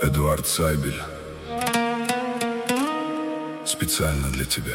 Эдуард Сайбель. Специально для тебя.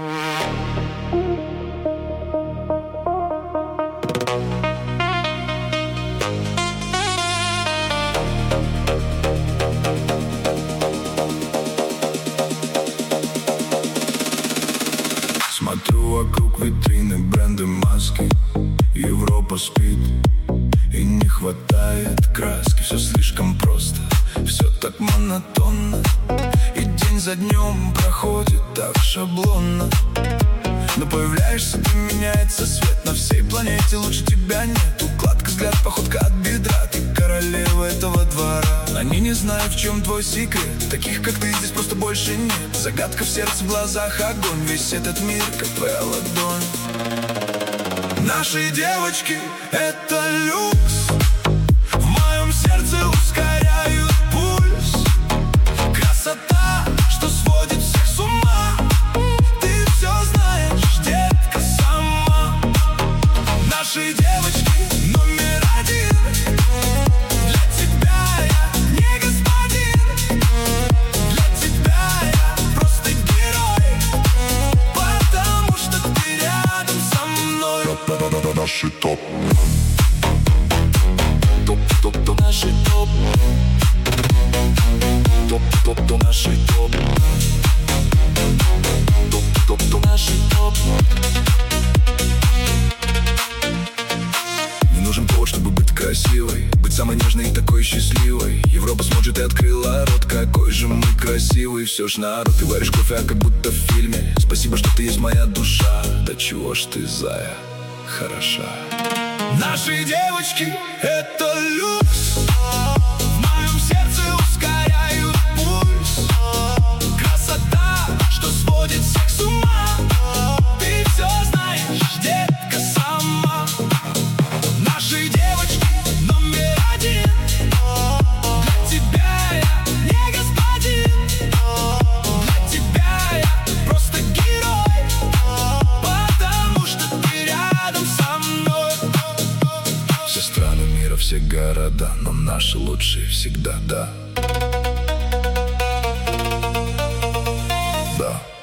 Смотрю вокруг витрины, бренды, маски. Европа спит, и не хватает краски. Все слишком просто, все так монотонно, и день за днем проходит так шаблонно. Но появляешься ты, меняется свет на всей планете. Лучше тебя нет, укладка, взгляд, походка от бедра. Ты королева этого двора. Они не знают, в чем твой секрет. Таких, как ты, здесь просто больше нет. Загадка в сердце, в глазах огонь. Весь этот мир, как твоя ладонь. Наши девочки — это люкс. В моем сердце ускоряют пульс. Красота, что сводит всех с ума. Ты все знаешь, детка, сама. Наши девочки номер один. Для тебя я не господин. Для тебя я просто герой. Потому что ты рядом со мной. Наши топ. Топ-топ-топ, наши топ. Топ-топ-топ, наши топ. Топ-топ-топ, наши топ. Не нужен повод, чтобы быть красивой, быть самой нежной и такой счастливой. Европа смотрит и открыла рот. Какой же мы красивый, все ж народ. Ты варишь кофе, а как будто в фильме. Спасибо, что ты есть моя душа. Да чего ж ты, зая, хороша. Наши девочки — это люкс. В моем сердце ускоряют пульс. Красота, что сводит всех с ума. Ты все знаешь, детка, сама. Наши девочки номер один. Для тебя я не господин. Для тебя я просто герой. Потому что ты рядом со мной. Все страны мира, все города, но наши лучшие всегда, да. Да.